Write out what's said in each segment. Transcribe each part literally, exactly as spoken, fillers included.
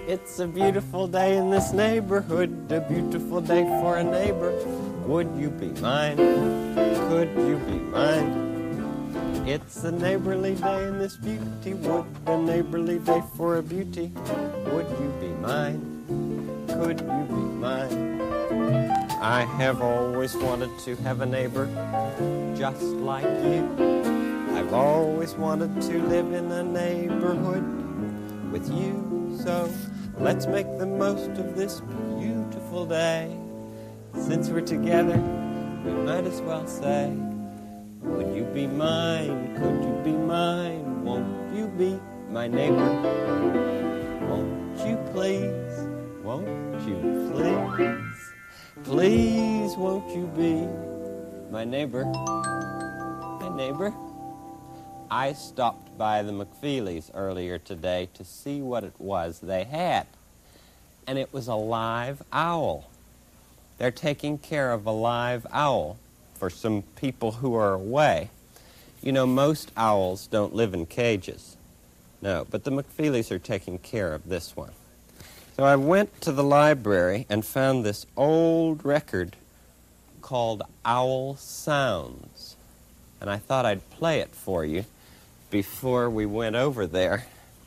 It's a beautiful day in this neighborhood, a beautiful day for a neighbor. Would you be mine? Could you be mine? It's a neighborly day in this beauty wood, a neighborly day for a beauty. Would you be mine? Could you be mine? I have always wanted to have a neighbor just like you. I've always wanted to live in a neighborhood with you. So let's make the most of this beautiful day. Since we're together, we might as well say, would you be mine? Could you be mine? Won't you be my neighbor? Won't you please? Won't you please? Please, won't you be my neighbor? My neighbor? I stopped by the McFeelys earlier today to see what it was they had. And it was a live owl. They're taking care of a live owl for some people who are away. You know, most owls don't live in cages. No, but the McFeelys are taking care of this one. So I went to the library and found this old record called Owl Sounds. And I thought I'd play it for you before we went over there.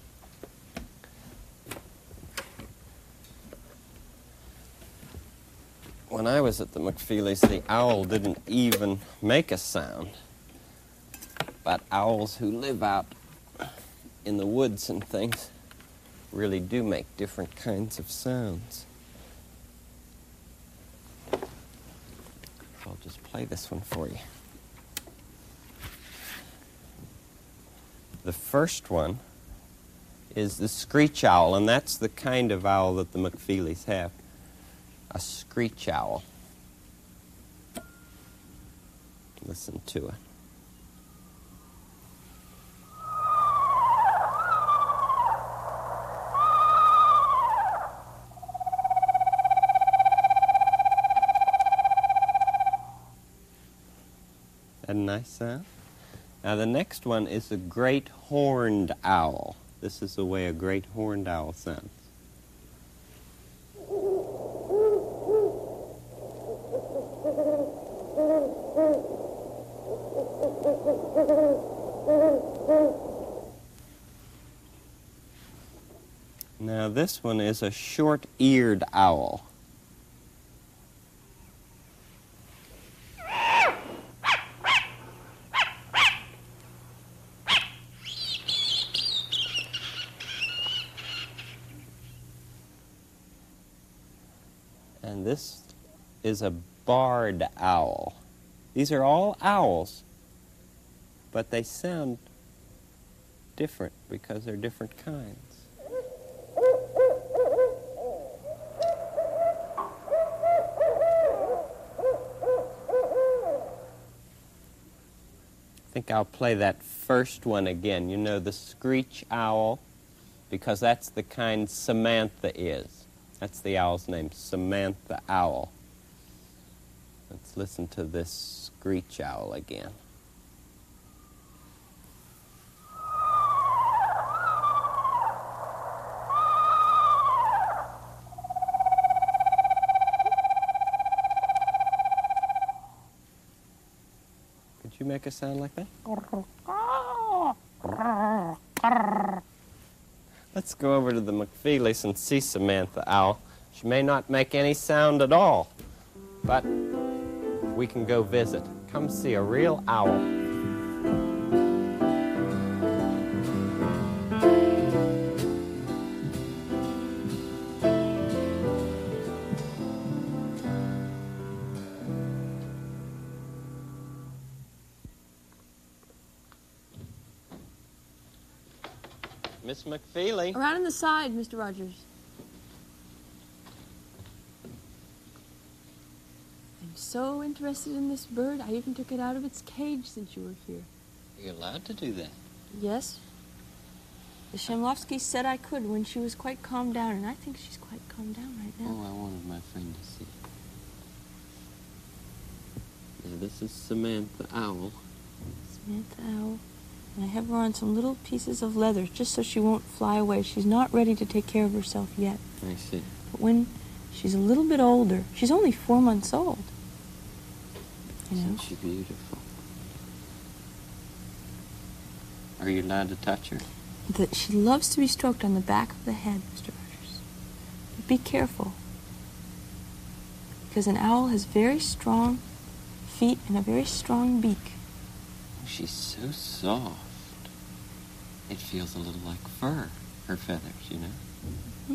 When I was at the McFeelys, the owl didn't even make a sound. But owls who live out in the woods and things really do make different kinds of sounds. I'll just play this one for you. The first one is the screech owl, and that's the kind of owl that the McFeelys have. A screech owl. Listen to it. That a nice sound? Now the next one is a great horned owl. This is the way a great horned owl sounds. Now this one is a short-eared owl. And this is a barred owl. These are all owls, but they sound different because they're different kinds. I think I'll play that first one again. You know, the screech owl, because that's the kind Samantha is. That's the owl's name, Samantha Owl. Let's listen to this screech owl again. Could you make a sound like that? Let's go over to the McFeelys and see Samantha Owl. She may not make any sound at all, but we can go visit. Come see a real owl. Miss McFeely. Around on the side, Mister Rogers. I'm so interested in this bird, I even took it out of its cage since you were here. You're allowed to do that. Yes. The Shemlovsky said I could when she was quite calmed down, and I think she's quite calmed down right now. Oh, I wanted my friend to see. Now, this is Samantha Owl. Samantha Owl. And I have her on some little pieces of leather just so she won't fly away. She's not ready to take care of herself yet. I see. But when she's a little bit older, she's only four months old. You know? Isn't she beautiful? Are you allowed to touch her? That she loves to be stroked on the back of the head, Mister Rogers. But be careful. Because an owl has very strong feet and a very strong beak. She's so soft. It feels a little like fur, her feathers, you know? Mm-hmm.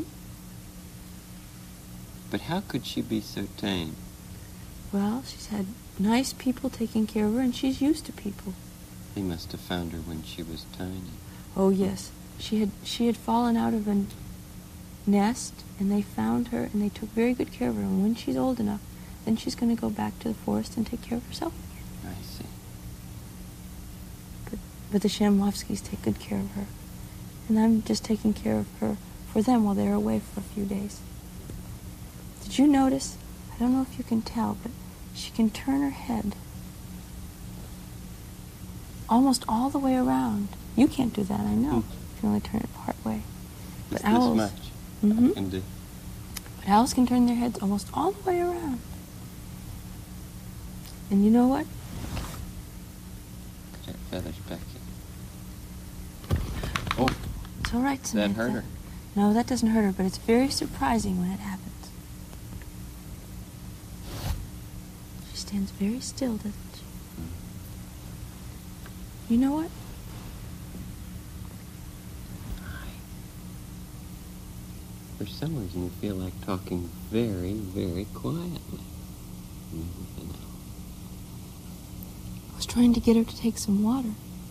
But how could she be so tame? Well, she's had nice people taking care of her, and she's used to people. They must have found her when she was tiny. Oh, yes. She had she had fallen out of a nest, and they found her, and they took very good care of her. And when she's old enough, then she's going to go back to the forest and take care of herself again. I see. But, but the Shamlovskys take good care of her. And I'm just taking care of her for them while they're away for a few days. Did you notice? I don't know if you can tell, but she can turn her head almost all the way around. You can't do that, I know. Hmm. You can only turn it part way. But Just owls, this much mm-hmm. I can do. But owls can turn their heads almost all the way around. And you know what? Put her feathers back in. Oh, It's all right, does that Samantha. hurt her? No, that doesn't hurt her, but it's very surprising when it happens. She stands very still, doesn't she? You know what? For some reason, you feel like talking very, very quietly. Mm-hmm. I was trying to get her to take some water.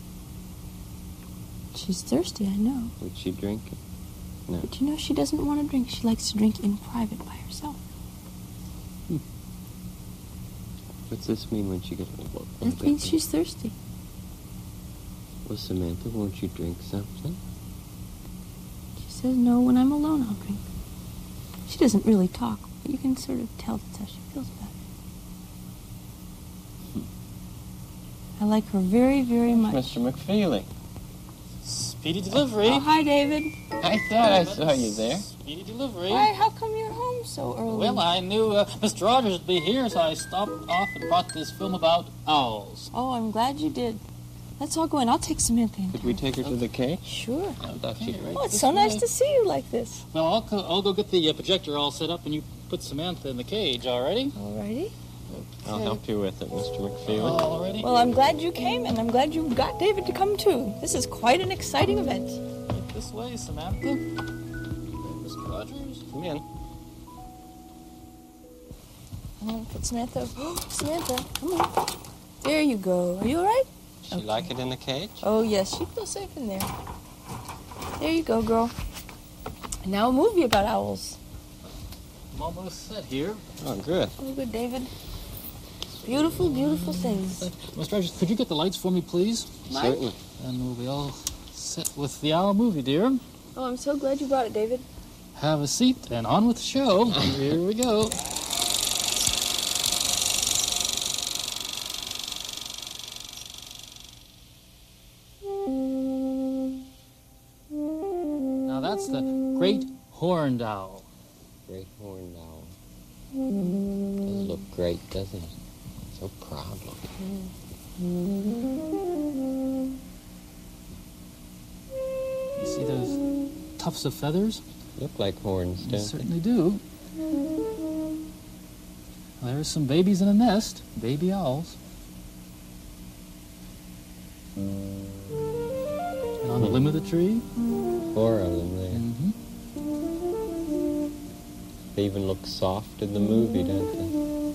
She's thirsty, I know. Would she drink it? No. But you know, she doesn't want to drink. She likes to drink in private by herself. Hmm. What's this mean when she gets a look? That means she's thirsty. Well, Samantha, won't you drink something? She says no, when I'm alone I'll drink. She doesn't really talk, but you can sort of tell that's how she feels about it. Hmm. I like her very, very much. Mister McFeely. Speedy delivery. Oh, hi, David. I thought I saw you there. Speedy delivery. Why, how come you're home so early? Well, I knew uh, Mister Rogers would be here, so I stopped off and brought this film about owls. Oh, I'm glad you did. Let's all go in. I'll take Samantha in. Could we take her to the cage? Sure. I thought she'd Okay, right. Oh, it's This so nice way. to see you like this. Well, I'll, co- I'll go get the uh, projector all set up, and you put Samantha in the cage, already? Alrighty. I'll help you with it, Mister McFeely. Already? Well, I'm glad you came, and I'm glad you got David to come too. This is quite an exciting event. Right this way, Samantha. Mister Rogers. Come in. I'm gonna put Samantha. Oh, Samantha, come on. There you go. Are you all right? She Okay. like it in the cage? Oh, yes, she feels safe in there. There you go, girl. And now a movie about owls. I'm almost set here. Oh, good. Oh, good, David. Beautiful, beautiful things. Mister Rogers, could you get the lights for me, please? Mine? Certainly. And we'll be all set with the owl movie, dear. Oh, I'm so glad you brought it, David. Have a seat and on with the show. Here we go. Now that's the great horned owl. Great horned owl. Does look great, doesn't it? So proud looking. You see those tufts of feathers? Look like horns, They don't they? certainly do. There's some babies in a nest, baby owls. And on the limb of the tree. Four of them there. Mm-hmm. They even look soft in the movie, don't they?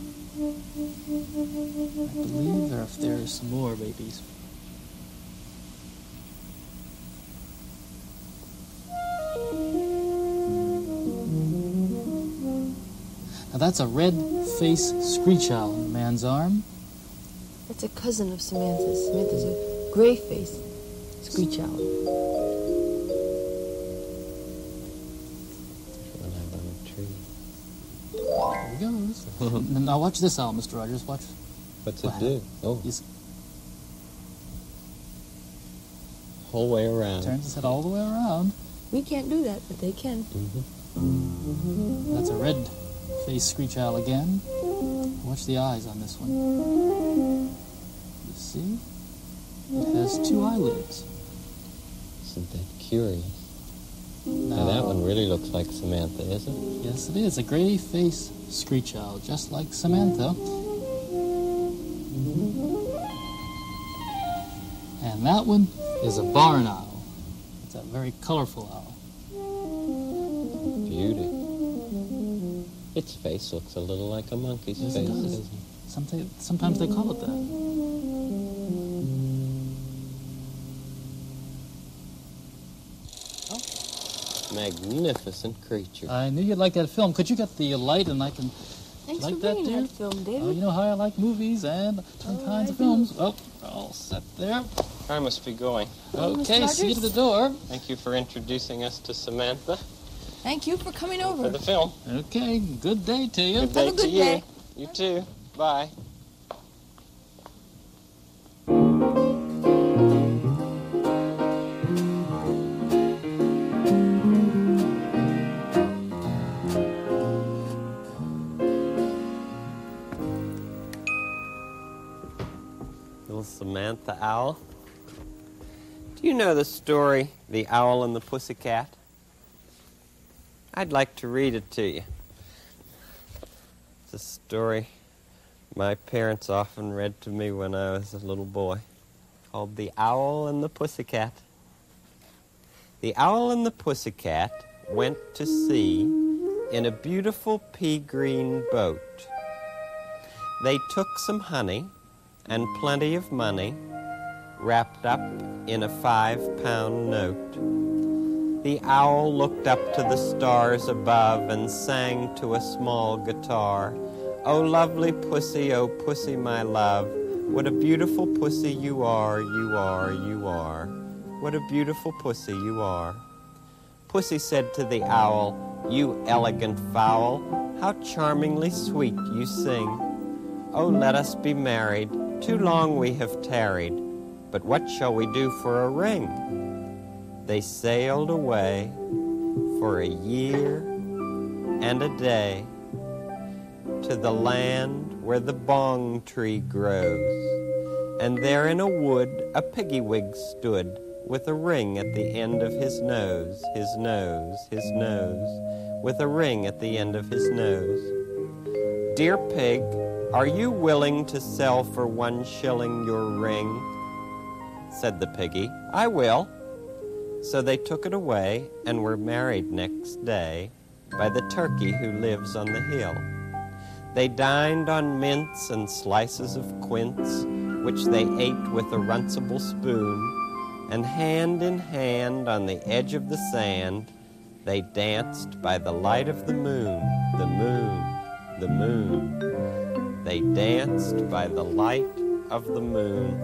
I believe there, there are some more babies. Now that's a red-faced screech owl in a man's arm. It's a cousin of Samantha's. Samantha's a gray-faced screech owl. When I'm on a tree. There he goes. And now watch this owl, Mister Rogers. Watch. What's What it do? Oh, He's, whole way around. Turns his head all the way around. We can't do that, but they can. Mm-hmm. That's a red-faced screech owl again. Watch the eyes on this one. You see? It has two eyelids. Isn't that curious? Now, Now that one really looks like Samantha, isn't it? Yes, it is. A gray-faced screech owl, just like Samantha. And that one is a barn owl. It's a very colorful owl. Beauty. Its face looks a little like a monkey's Yes, it face, does. doesn't it? Sometimes, sometimes they call it that. Magnificent creature. I knew you'd like that film. Could you get the light and I can... Thanks like for that, bringing dear? that film, David. Oh, you know how I like movies and different Oh, kinds I of do. films. Oh, all set there. I must be going. Oh, Mister Okay, see you Rogers? to the door. Thank you for introducing us to Samantha Thank you for coming for over. the film. Okay, good day to you. Good day Have a to good you. day. You too. Bye. Little Samantha Owl. Do you know the story, The Owl and the Pussycat? I'd like to read it to you. It's a story my parents often read to me when I was a little boy, called The Owl and the Pussycat. The owl and the pussycat went to sea in a beautiful pea-green boat. They took some honey and plenty of money wrapped up in a five-pound note. The owl looked up to the stars above and sang to a small guitar, "Oh, lovely pussy, oh, pussy, my love, what a beautiful pussy you are, you are, you are. What a beautiful pussy you are." Pussy said to the owl, "You elegant fowl, how charmingly sweet you sing. Oh, let us be married, too long we have tarried, but what shall we do for a ring?" They sailed away for a year and a day to the land where the bong tree grows. And there in a wood a piggy-wig stood with a ring at the end of his nose, his nose, his nose, with a ring at the end of his nose. "Dear pig, are you willing to sell for one shilling your ring?" Said the piggy, "I will." So they took it away and were married next day by the turkey who lives on the hill. They dined on mince and slices of quince, which they ate with a runcible spoon, and hand in hand on the edge of the sand, they danced by the light of the moon, the moon, the moon. They danced by the light of the moon.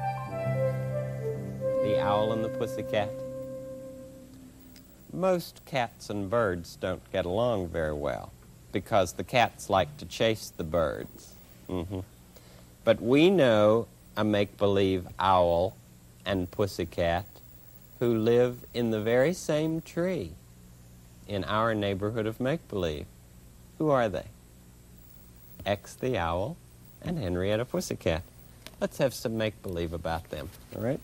The Owl and the Pussycat. Most cats and birds don't get along very well because the cats like to chase the birds. Mm-hmm. But we know a make-believe owl and pussycat who live in the very same tree in our neighborhood of make-believe. Who are they? X the owl and Henrietta Pussycat. Let's have some make-believe about them, all right?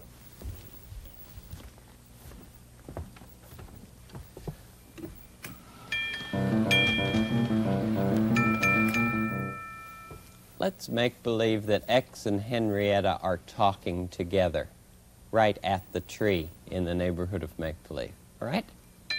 Let's make believe that X and Henrietta are talking together right at the tree in the neighborhood of make-believe. All right?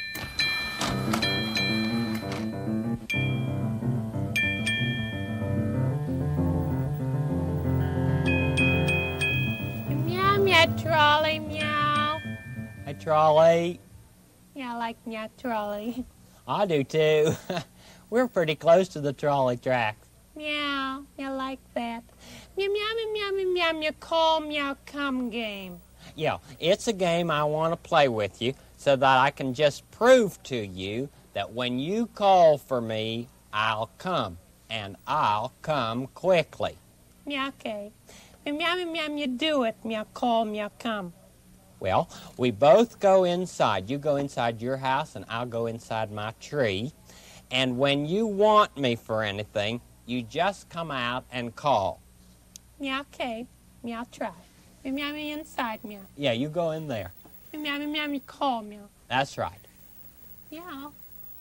Meow, meow, trolley, meow. Hey, Trolley. Yeah, I like meow, trolley. I do too. We're pretty close to the trolley tracks. Meow, I like that. Meow, meow, meow, meow, meow, meow, meow, call, meow, come game. Yeah, it's a game I want to play with you so that I can just prove to you that when you call for me, I'll come, and I'll come quickly. Meow, okay. Meow, meow, meow, meow, meow, do it. Meow, call, meow, come. Well, we both go inside. You go inside your house, and I'll go inside my tree. And when you want me for anything, you just come out and call. Meow, okay. Meow, try. Meow, meow, meow, inside, meow. Yeah, you go in there. Meow, meow, meow, meow, call, meow. That's right. Meow.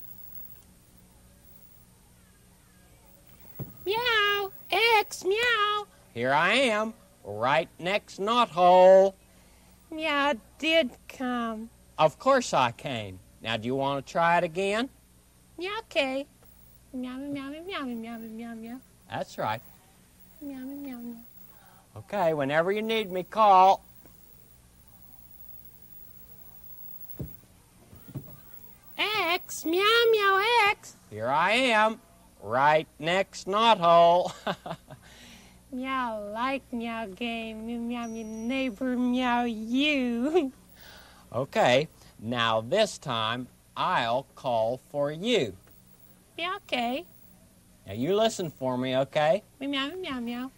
Meow, X, meow. Here I am, right next knothole. Meow did come. Of course I came. Now, do you want to try it again? Meow, okay. Meow, meow, meow, meow, meow, meow, meow, meow. That's right. Meow, meow, meow, meow. Okay, whenever you need me, call. X, meow, meow, X. Here I am, right next knothole. Meow like meow game. Meow, meow, meow, neighbor, meow you. Okay, now this time I'll call for you. Meow, okay. Now you listen for me, okay? Meow, meow, meow, meow.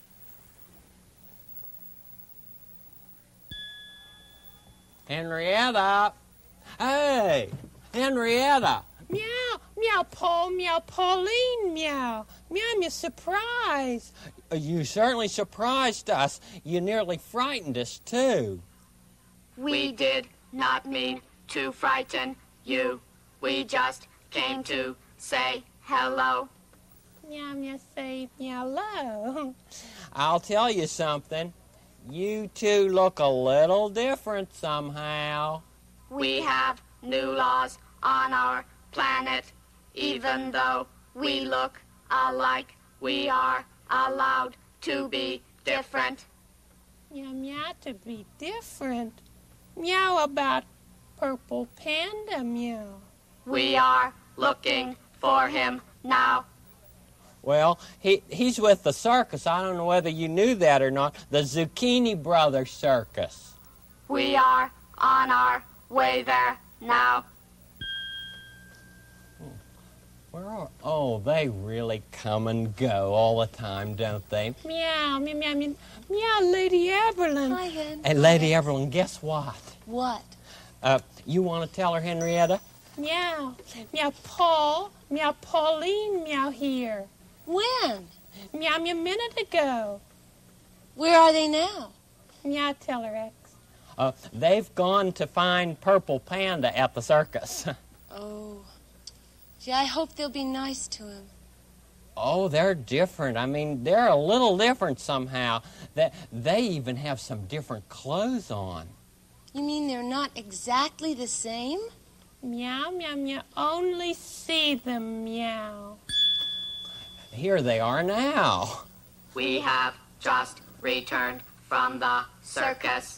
Henrietta! Hey, Henrietta! Meow, meow, Paul, meow, Pauline, meow. Meow, meow, surprise. You certainly surprised us. You nearly frightened us, too. We did not mean to frighten you. We just came to say hello. Meow, meow, say meow, hello. I'll tell you something. You two look a little different somehow. We have new laws on our planet. Even though we look alike, we are allowed to be different. Meow, meow, to be different. Meow about Purple Panda, meow. We are looking for him now. Well, he, he's with the circus. I don't know whether you knew that or not. The Zucchini Brothers Circus. We are on our way there now. Where are... Oh, they really come and go all the time, don't they? Meow, meow, meow, meow, meow, Lady Eberlin. Hi, Hen. Hey, Lady Evelyn, guess what? What? Uh, you want to tell her, Henrietta? Meow, meow, Paul, meow, Pauline, meow, here. When? Meow, meow, minute ago. Where are they now? Meow, tell her, X. Uh, they've gone to find Purple Panda at the circus. Oh. Gee, I hope they'll be nice to him. Oh, they're different. I mean, they're a little different somehow. They, they even have some different clothes on. You mean they're not exactly the same? Meow, meow, meow, only see them, meow. Here they are now. We have just returned from the circus.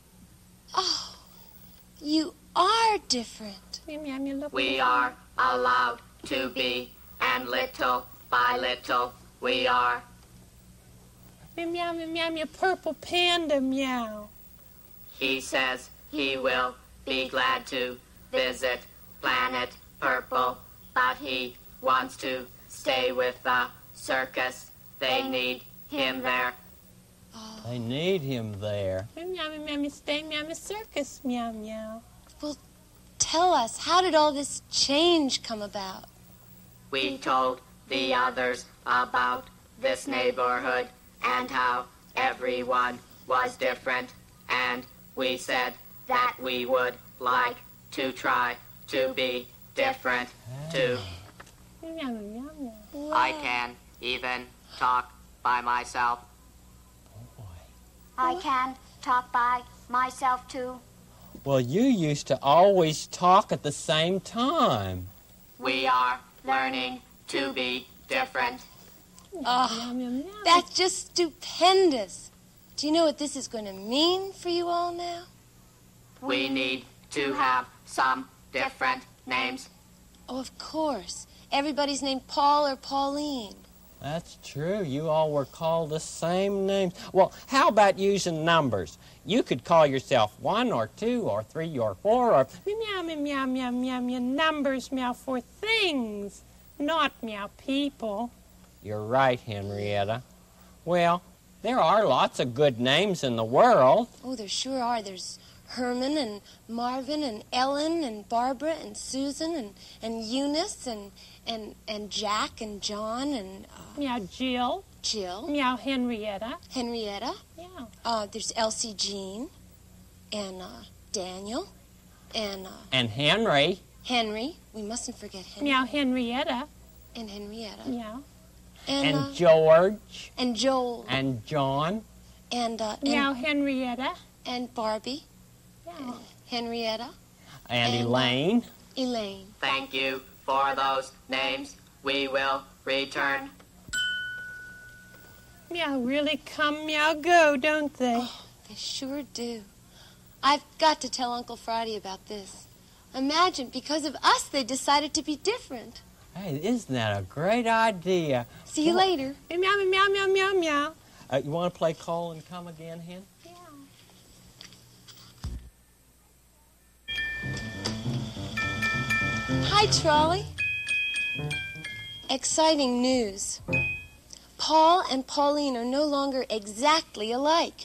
Oh, you are different. Meow, meow, meow, look. We are allowed to be, and little by little we are. Meow, meow, meow, meow, meow, Purple Panda, meow. He says he will be glad to visit Planet Purple, but he wants to stay with the circus. They need him there. Oh. They need him there. Meow, meow, meow, meow, stay, meow, meow, circus, meow, meow. Well, tell us, how did all this change come about? We told the others about this neighborhood and how everyone was different, and we said that we would like to try to be different too. Meow, meow, meow, meow. Wow. I can even talk by myself. Oh, boy. I can talk by myself too. Well, you used to always talk at the same time. We are learning to be different. Oh, Meow, meow, meow. that's just stupendous. Do you know what this is going to mean for you all now? We need to have some different names. Oh, of course. Everybody's named Paul or Pauline. That's true. You all were called the same names. Well, how about using numbers? You could call yourself one or two or three or four or... Meow, meow, meow, meow, meow, meow, numbers, meow, for things, not meow, people. You're right, Henrietta. Well, there are lots of good names in the world. Oh, there sure are. There's Herman and Marvin and Ellen and Barbara and Susan and, and Eunice and, and, and Jack and John and... Uh, Meow Jill. Jill. Meow Henrietta. Henrietta. Yeah. Uh, there's Elsie Jean and uh, Daniel and... Uh, And Henry. Henry. We mustn't forget Henry. Meow Henrietta. And Henrietta. Yeah. And, And uh, George. and Joel. And John. And, uh, Meow and, Henrietta. and Barbie. Yeah. Henrietta. And, And, uh, Elaine. Elaine. Thank you for those names. We will return. Meow really come, meow go, don't they? Oh, they sure do. I've got to tell Uncle Friday about this. Imagine, because of us, they decided to be different. Hey, isn't that a great idea? See you later. Meow, meow, meow, meow, meow. Uh, you want to play Call and Come again, Hen? Yeah. Hi, Trolley. Exciting news. Paul and Pauline are no longer exactly alike.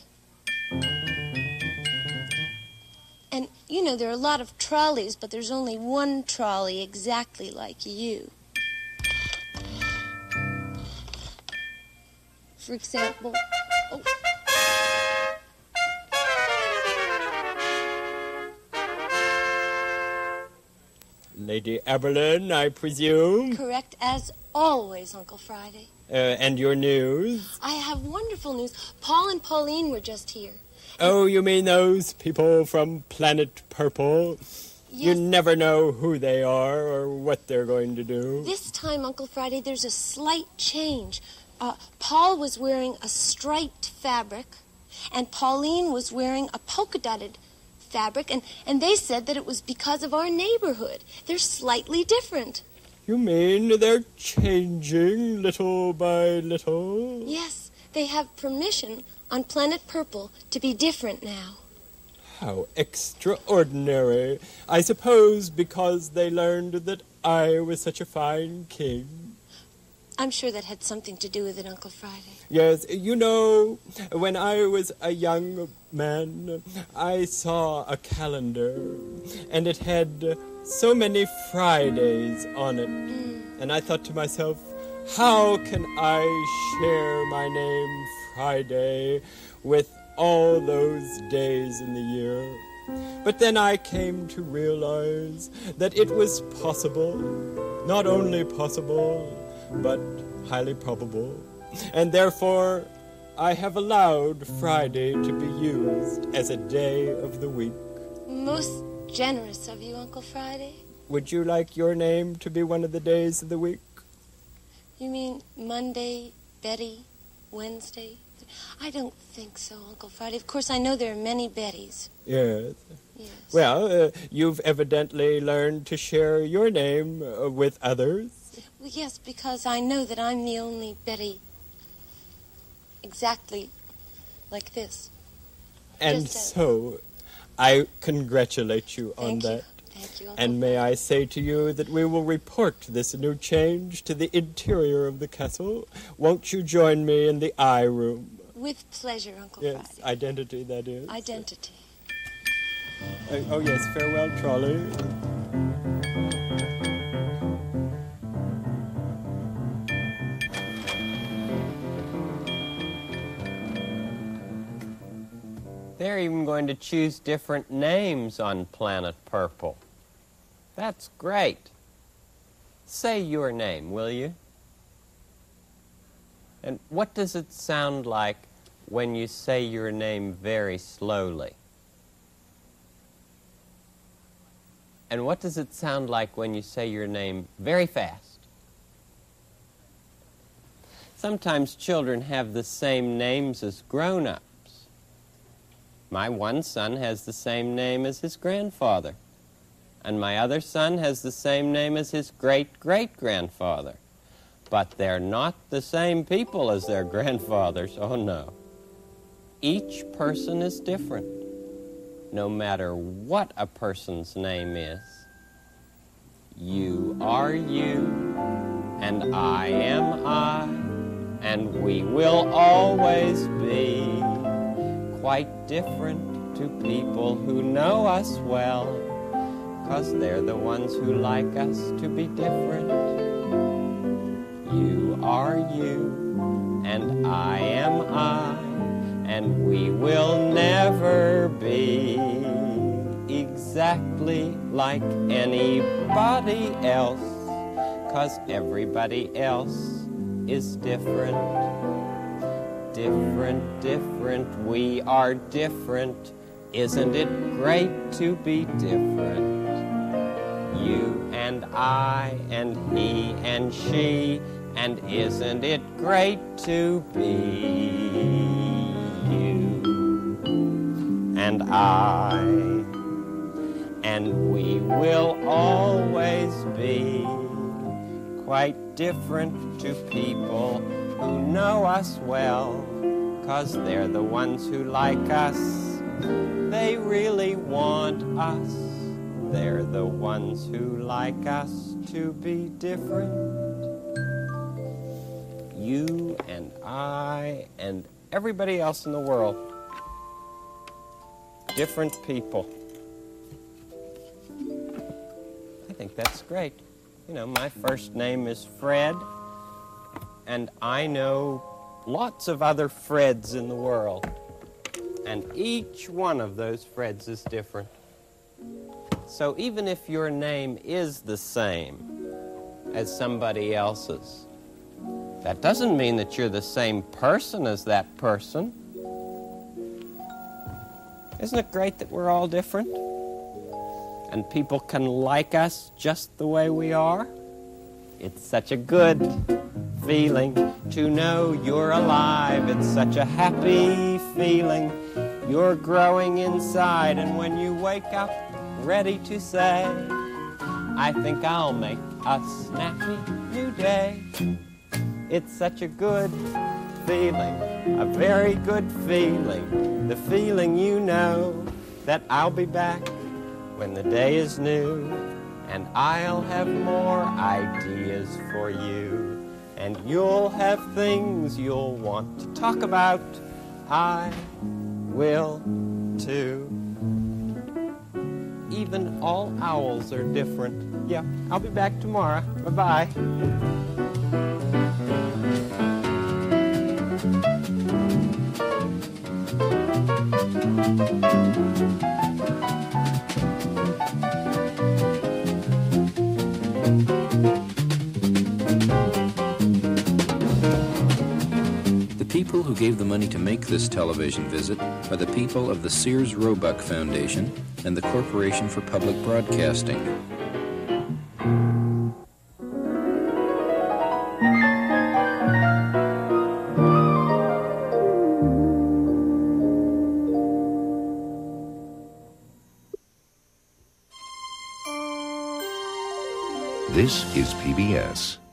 And, you know, there are a lot of trolleys, but there's only one trolley exactly like you. For example... Oh. Lady Eberlin, I presume. Correct as always, Uncle Friday. Uh, and your news? I have wonderful news. Paul and Pauline were just here. Oh, you mean those people from Planet Purple? You Yes. never know who they are or what they're going to do. This time, Uncle Friday, there's a slight change. Uh, Paul was wearing a striped fabric, and Pauline was wearing a polka-dotted fabric, and, and they said that it was because of our neighborhood. They're slightly different. You mean they're changing little by little? Yes, they have permission on Planet Purple to be different now. How extraordinary. I suppose because they learned that I was such a fine king. I'm sure that had something to do with it, Uncle Friday. Yes, you know, when I was a young man, I saw a calendar, and it had so many Fridays on it. Mm. And I thought to myself, how can I share my name Friday with all those days in the year? But then I came to realize that it was possible, not only possible, but highly probable. And therefore, I have allowed Friday to be used as a day of the week. Most generous of you, Uncle Friday. Would you like your name to be one of the days of the week? You mean Monday, Betty, Wednesday? I don't think so, Uncle Friday. Of course, I know there are many Bettys. Yes. Yes. Well, uh, you've evidently learned to share your name uh, with others. Well, yes, because I know that I'm the only Betty exactly like this. And Just as- so, I congratulate you on Thank you. that. Thank you, Uncle And may I say to you that we will report this new change to the interior of the castle. Won't you join me in the eye room? With pleasure, Uncle Yes, Friday. identity, that is. Identity. Uh, oh, yes, farewell, Trolley. They're even going to choose different names on Planet Purple. That's great. Say your name, will you? And what does it sound like when you say your name very slowly? And what does it sound like when you say your name very fast? Sometimes children have the same names as grown-ups. My one son has the same name as his grandfather, and my other son has the same name as his great-great-grandfather. But they're not the same people as their grandfathers, oh no. Each person is different, no matter what a person's name is. You are you, and I am I, and we will always be quite different to people who know us well, 'cause they're the ones who like us to be different. You are you, and I am I, and we will never be exactly like anybody else, 'cause everybody else is different. Different, different, we are different. Isn't it great to be different? You and I and he and she, and isn't it great to be you and I? And we will always be quite different to people who know us well, 'cause they're the ones who like us. They really want us. They're the ones who like us to be different. You and I and everybody else in the world. Different people. I think that's great. You know, my first name is Fred, and I know lots of other Freds in the world. And each one of those Freds is different. So even if your name is the same as somebody else's, that doesn't mean that you're the same person as that person. Isn't it great that we're all different? And people can like us just the way we are? It's such a good feeling to know you're alive. It's such a happy feeling. You're growing inside, and when you wake up ready to say, I think I'll make a snappy new day. It's such a good feeling, a very good feeling. The feeling you know that I'll be back when the day is new, and I'll have more ideas for you, and you'll have things you'll want to talk about. I will too. Even all owls are different. Yeah, I'll be back tomorrow. Bye-bye. The people who gave the money to make this television visit are the people of the Sears Roebuck Foundation and the Corporation for Public Broadcasting. This is P B S.